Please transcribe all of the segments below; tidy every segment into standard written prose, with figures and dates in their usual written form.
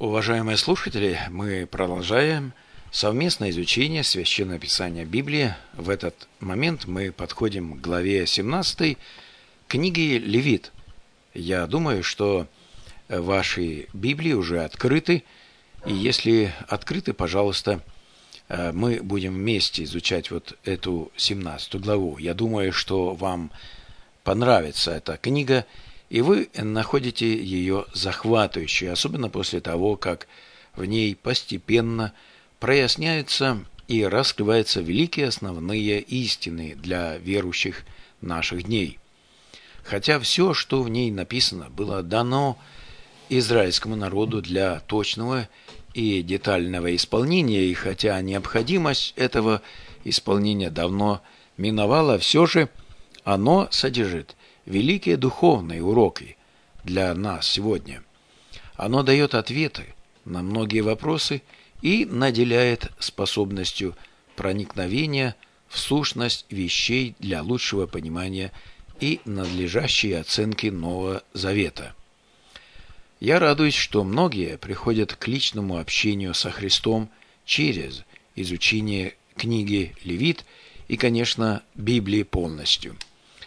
Уважаемые слушатели, мы продолжаем совместное изучение Священного Писания Библии. В этот момент мы подходим к главе 17 книги Левит. Я думаю, что ваши Библии уже открыты, и если открыты, пожалуйста, мы будем вместе изучать вот эту 17 главу. Я думаю, что вам понравится эта книга, и вы находите ее захватывающей, особенно после того, как в ней постепенно проясняются и раскрываются великие основные истины для верующих наших дней. Хотя все, что в ней написано, было дано израильскому народу для точного и детального исполнения, и хотя необходимость этого исполнения давно миновала, все же оно содержит великие духовные уроки для нас сегодня. Оно дает ответы на многие вопросы и наделяет способностью проникновения в сущность вещей для лучшего понимания и надлежащей оценки Нового Завета. Я радуюсь, что многие приходят к личному общению со Христом через изучение книги Левит и, конечно, Библии полностью.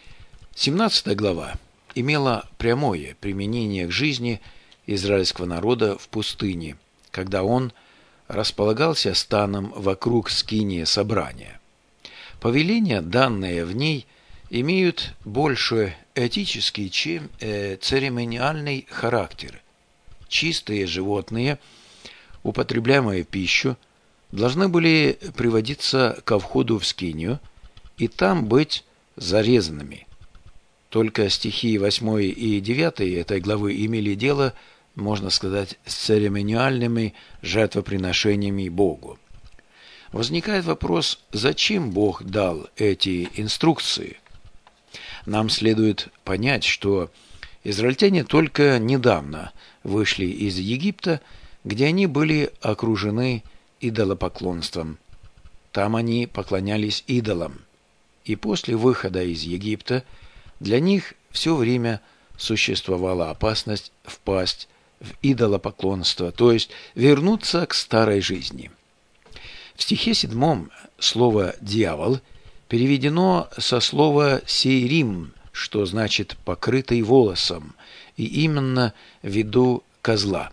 17 глава имела прямое применение к жизни израильского народа в пустыне, когда он располагался станом вокруг скинии собрания. Повеления, данные в ней, имеют больше этический, чем церемониальный характер. Чистые животные, употребляемые в пищу, должны были приводиться ко входу в скинию и там быть зарезанными. Только стихи 8 и 9 этой главы имели дело, можно сказать, с церемониальными жертвоприношениями Богу. Возникает вопрос, зачем Бог дал эти инструкции? Нам следует понять, что израильтяне только недавно вышли из Египта, где они были окружены идолопоклонством. Там они поклонялись идолам. И после выхода из Египта для них все время существовала опасность впасть в идолопоклонство, то есть вернуться к старой жизни. В стихе 7 слово «дьявол» переведено со слова «сейрим», что значит «покрытый волосом», и именно в виду козла.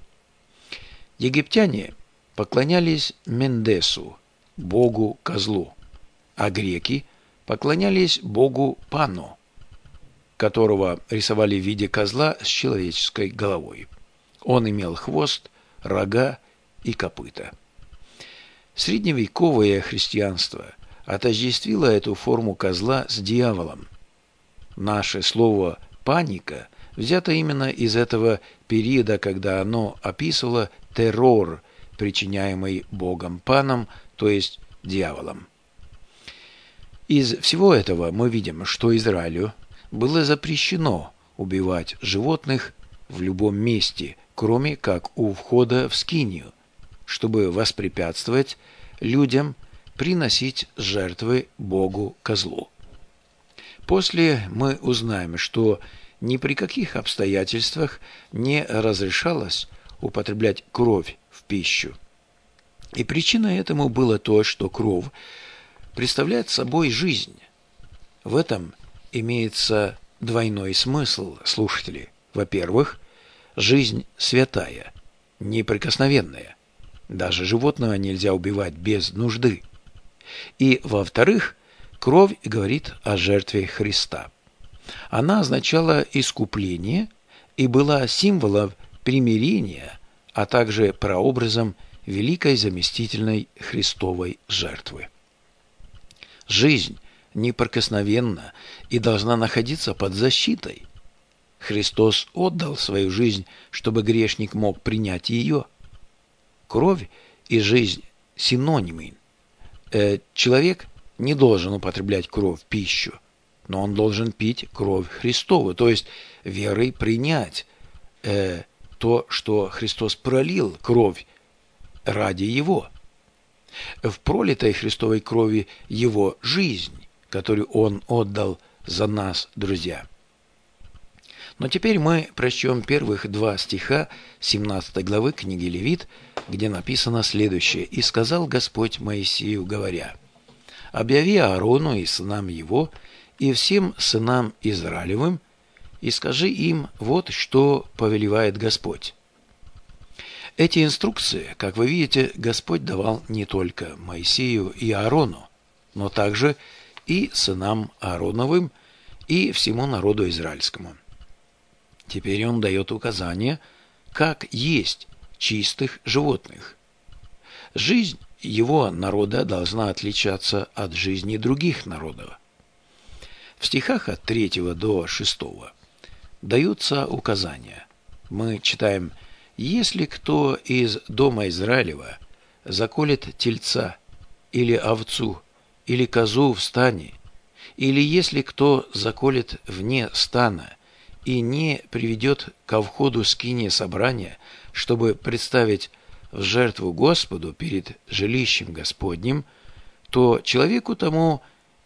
Египтяне поклонялись Мендесу, богу-козлу, а греки поклонялись богу Пану, которого рисовали в виде козла с человеческой головой. Он имел хвост, рога и копыта. Средневековое христианство отождествило эту форму козла с дьяволом. Наше слово «паника» взято именно из этого периода, когда оно описывало террор, причиняемый богом Паном, то есть дьяволом. Из всего этого мы видим, что Израилю было запрещено убивать животных в любом месте, кроме как у входа в скинию, чтобы воспрепятствовать людям приносить жертвы богу-козлу. После мы узнаем, что ни при каких обстоятельствах не разрешалось употреблять кровь в пищу. И причиной этому было то, что кровь представляет собой жизнь. В этом имеется двойной смысл, слушатели. Во-первых, жизнь святая, неприкосновенная. Даже животного нельзя убивать без нужды. И, во-вторых, кровь говорит о жертве Христа. Она означала искупление и была символом примирения, а также прообразом великой заместительной Христовой жертвы. Жизнь неприкосновенна и должна находиться под защитой. Христос отдал свою жизнь, чтобы грешник мог принять ее. Кровь и жизнь – синонимы. Человек не должен употреблять кровь в пищу, но он должен пить кровь Христову, то есть верой принять то, что Христос пролил кровь ради Его. В пролитой Христовой крови Его жизнь, которую Он отдал за нас, друзья. Но теперь мы прочтем первых 2 стиха 17 главы книги Левит, где написано следующее. «И сказал Господь Моисею, говоря, объяви Аарону и сынам его, и всем сынам Израилевым, и скажи им, вот что повелевает Господь». Эти инструкции, как вы видите, Господь давал не только Моисею и Аарону, но также и сынам Аароновым, и всему народу израильскому. Теперь он дает указания, как есть чистых животных. Жизнь его народа должна отличаться от жизни других народов. В стихах от 3 до 6 даются указания. Мы читаем: «Если кто из дома Израилева заколет тельца, или овцу, или козу в стане, или если кто заколет вне стана и не приведет ко входу скинии собрания, чтобы представить в жертву Господу перед жилищем Господним, то человеку тому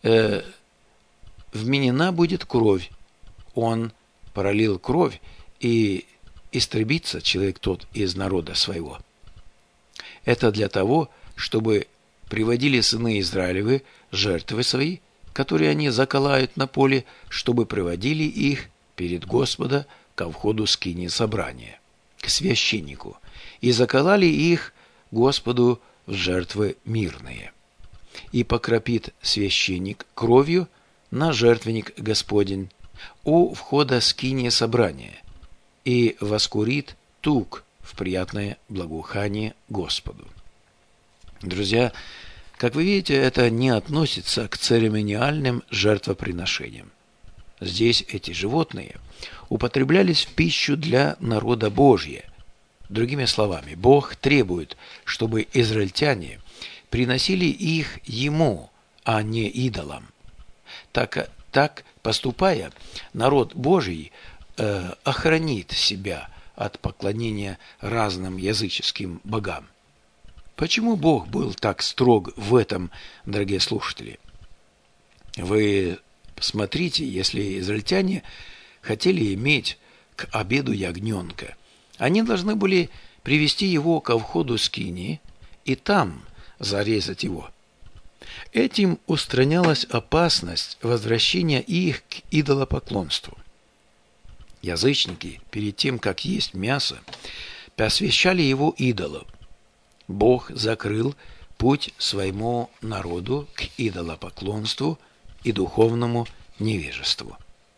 вменена будет кровь. Он пролил кровь, и истребится человек тот из народа своего». Это для того, чтобы приводили сыны Израилевы жертвы свои, которые они заколают на поле, чтобы приводили их перед Господа ко входу скинии собрания, к священнику, и заколали их Господу в жертвы мирные. И покропит священник кровью на жертвенник Господень у входа скинии собрания, и воскурит тук в приятное благоухание Господу. Друзья, как вы видите, это не относится к церемониальным жертвоприношениям. Здесь эти животные употреблялись в пищу для народа Божия. Другими словами, Бог требует, чтобы израильтяне приносили их Ему, а не идолам. Так поступая, народ Божий охранит себя от поклонения разным языческим богам. Почему Бог был так строг в этом, дорогие слушатели? Вы посмотрите, если израильтяне хотели иметь к обеду ягненка, они должны были привести его ко входу скинии и там зарезать его. Этим устранялась опасность возвращения их к идолопоклонству. Язычники, перед тем, как есть мясо, посвящали его идолу. Бог закрыл путь своему народу к идолопоклонству и духовному невежеству.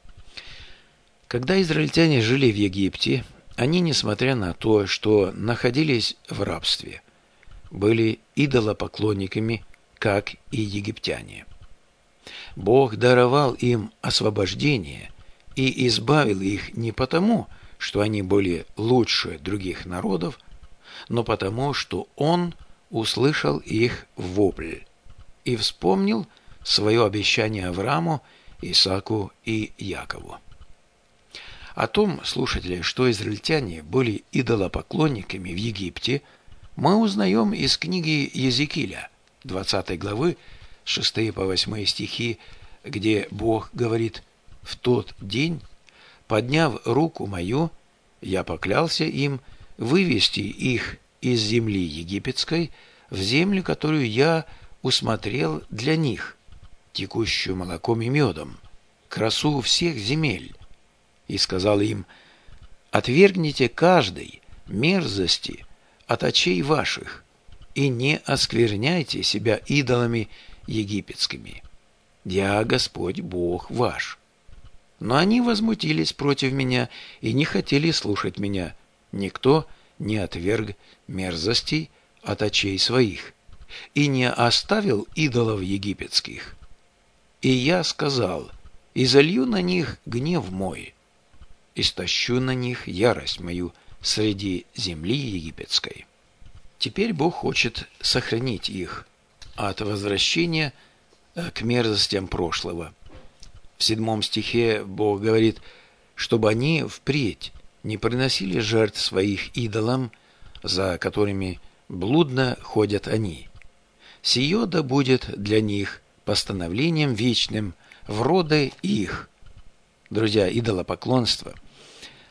Когда израильтяне жили в Египте, они, несмотря на то, что находились в рабстве, были идолопоклонниками, как и египтяне. Бог даровал им освобождение и избавил их не потому, что они были лучше других народов, но потому, что Он услышал их вопль и вспомнил свое обещание Аврааму, Исааку и Якову. О том, слушатели, что израильтяне были идолопоклонниками в Египте, мы узнаем из книги Езекииля, 20 главы, 6 по 8 стихи, где Бог говорит: «В тот день, подняв руку мою, я поклялся им вывести их из земли египетской в землю, которую я усмотрел для них, текущую молоком и медом, красу всех земель, и сказал им: отвергните каждой мерзости от очей ваших, и не оскверняйте себя идолами египетскими. Я Господь Бог ваш». Но они возмутились против меня и не хотели слушать меня. Никто не отверг мерзостей от очей своих и не оставил идолов египетских. И я сказал: изолью на них гнев мой, истощу на них ярость мою среди земли египетской. Теперь Бог хочет сохранить их от возвращения к мерзостям прошлого. В 7 стихе Бог говорит, чтобы они впредь не приносили жертв своих идолам, за которыми блудно ходят они. Сие да будет для них постановлением вечным в роды их. Друзья, идолопоклонство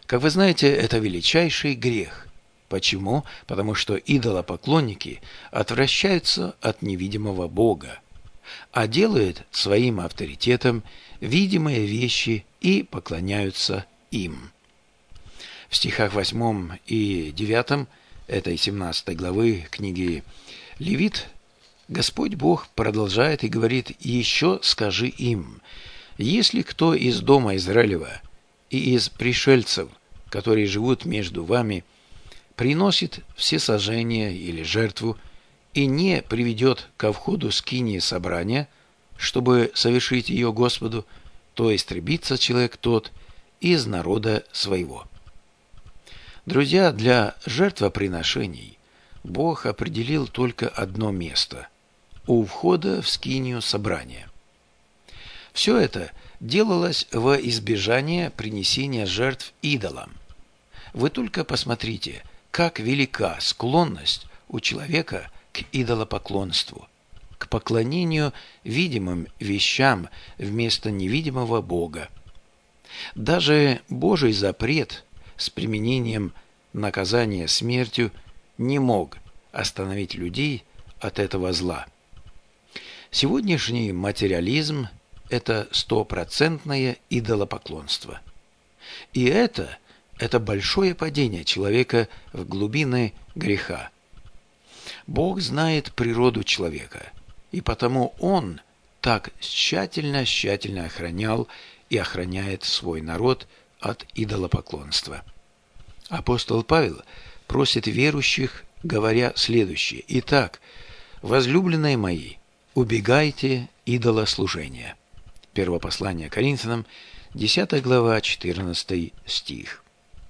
Как вы знаете, это величайший грех. Почему? Потому что идолопоклонники отвращаются от невидимого Бога, а делают своим авторитетом видимые вещи и поклоняются им. В стихах 8 и 9 этой 17 главы книги Левит Господь Бог продолжает и говорит: «Еще скажи им, если кто из дома Израилева и из пришельцев, которые живут между вами, приносит всесожжение или жертву и не приведет ко входу скинии собрания, чтобы совершить ее Господу, то истребится человек тот из народа своего». Друзья, для жертвоприношений Бог определил только одно место – у входа в скинию собрания. Все это делалось во избежание принесения жертв идолам. Вы только посмотрите, как велика склонность у человека к идолопоклонству, к поклонению видимым вещам вместо невидимого Бога. Даже Божий запрет с применением наказания смертью не мог остановить людей от этого зла. Сегодняшний материализм – это стопроцентное идолопоклонство. И это большое падение человека в глубины греха. Бог знает природу человека, и потому Он так тщательно охранял и охраняет свой народ от идолопоклонства. Апостол Павел просит верующих, говоря следующее: «Итак, возлюбленные мои, убегайте идолослужения». Первое послание Коринфянам, 10 глава, 14 стих.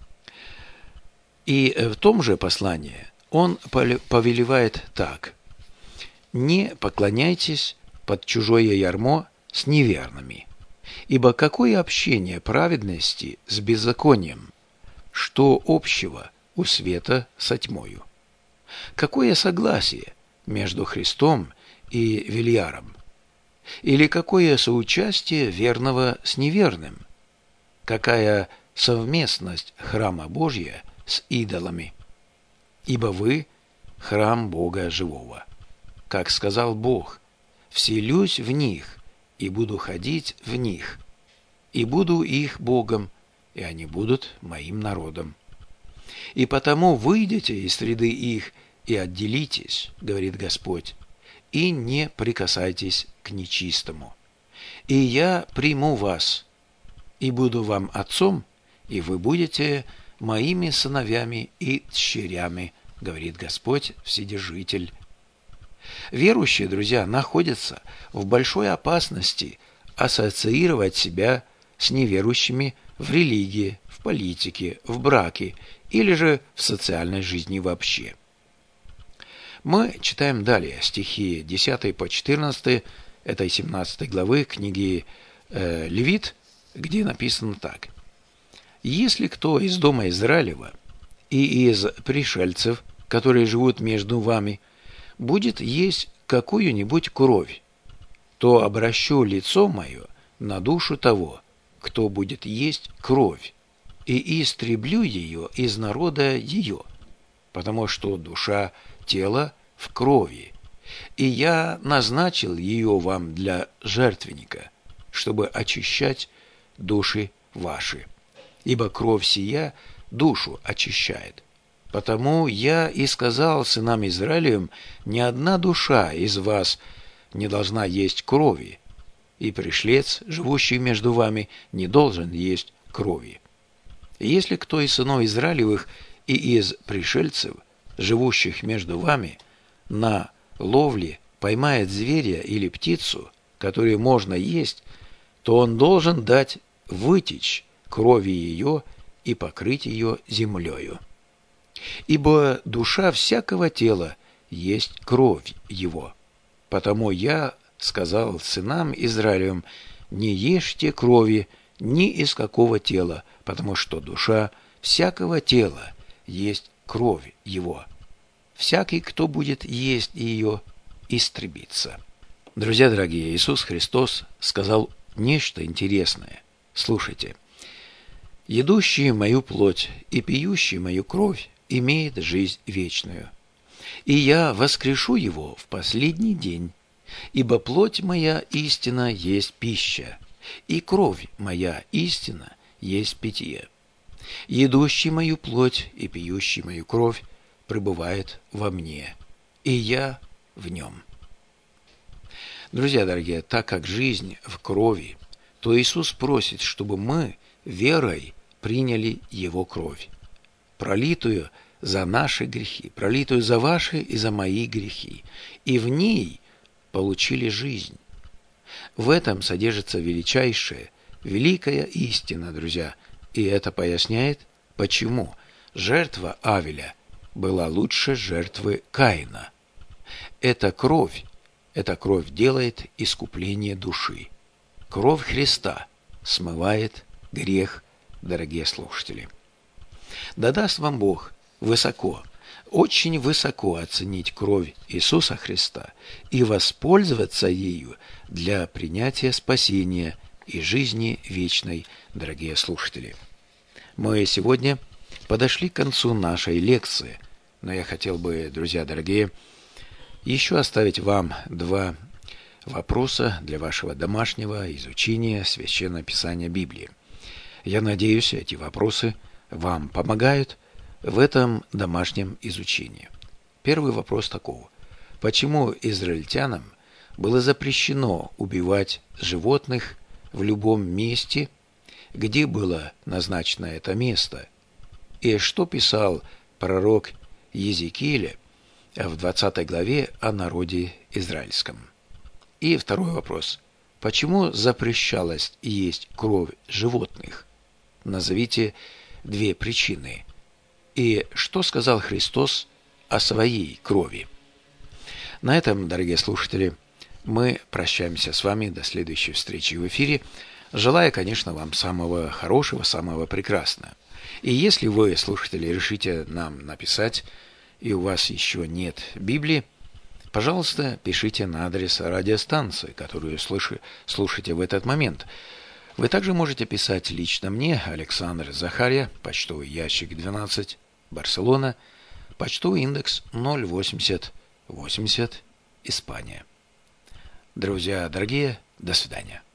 И в том же послании он повелевает так: «Не поклоняйтесь под чужое ярмо с неверными, ибо какое общение праведности с беззаконием, что общего у света со тьмою? Какое согласие между Христом и Велиаром? Или какое соучастие верного с неверным? Какая совместность храма Божия с идолами? Ибо вы – храм Бога живого. Как сказал Бог: вселюсь в них и буду ходить в них, и буду их Богом, и они будут моим народом. И потому выйдите из среды их и отделитесь, говорит Господь, и не прикасайтесь к нечистому. И я приму вас, и буду вам отцом, и вы будете моими сыновьями и дщерями, говорит Господь Вседержитель. Верующие, друзья, находятся в большой опасности ассоциировать себя с неверующими в религии, в политике, в браке или же в социальной жизни вообще. Мы читаем далее стихи 10 по 14 этой 17 главы книги Левит, где написано так: «Если кто из дома Израилева и из пришельцев, которые живут между вами, будет есть какую-нибудь кровь, то обращу лицо мое на душу того, кто будет есть кровь, и истреблю ее из народа ее, потому что душа тела в крови, и я назначил ее вам для жертвенника, чтобы очищать души ваши, ибо кровь сия душу очищает. Потому я и сказал сынам Израилевым: ни одна душа из вас не должна есть крови, и пришлец, живущий между вами, не должен есть крови. Если кто из сынов Израилевых и из пришельцев, живущих между вами, на ловле поймает зверя или птицу, которую можно есть, то он должен дать вытечь крови ее и покрыть ее землею. Ибо душа всякого тела есть кровь его. Потому я сказал сынам Израилевым: не ешьте крови ни из какого тела, потому что душа всякого тела есть кровь его. Всякий, кто будет есть ее, истребится». Друзья дорогие, Иисус Христос сказал нечто интересное. Слушайте: «Едущий мою плоть и пьющий мою кровь имеет жизнь вечную, и я воскрешу его в последний день, ибо плоть моя истина есть пища, и кровь моя истина есть питье. Едущий мою плоть и пьющий мою кровь пребывает во мне, и я в нем». Друзья дорогие, так как жизнь в крови, то Иисус просит, чтобы мы верой приняли Его кровь, пролитую за наши грехи, пролитую за ваши и за мои грехи, и в ней получили жизнь. В этом содержится величайшая, великая истина, друзья, и это поясняет, почему жертва Авеля была лучше жертвы Каина. Эта кровь делает искупление души. Кровь Христа смывает грех, дорогие слушатели. Да даст вам Бог высоко, очень высоко оценить кровь Иисуса Христа и воспользоваться ею для принятия спасения и жизни вечной, дорогие слушатели. Мы сегодня подошли к концу нашей лекции, но я хотел бы, друзья дорогие, еще оставить вам два вопроса для вашего домашнего изучения Священного Писания Библии. Я надеюсь, эти вопросы вам помогают в этом домашнем изучении. Первый вопрос такого. Почему израильтянам было запрещено убивать животных в любом месте, где было назначено это место? И что писал пророк Иезекииль в 20 главе о народе израильском? И второй вопрос. Почему запрещалось есть кровь животных? Назовите две причины. И что сказал Христос о своей крови? На этом, дорогие слушатели, мы прощаемся с вами до следующей встречи в эфире, желая, конечно, вам самого хорошего, самого прекрасного. И если вы, слушатели, решите нам написать, и у вас еще нет Библии, пожалуйста, пишите на адрес радиостанции, которую слушаете в этот момент. Вы также можете писать лично мне, Александр Захарья, почтовый ящик 12, Барселона, почтовый индекс 08080, Испания. Друзья дорогие, до свидания.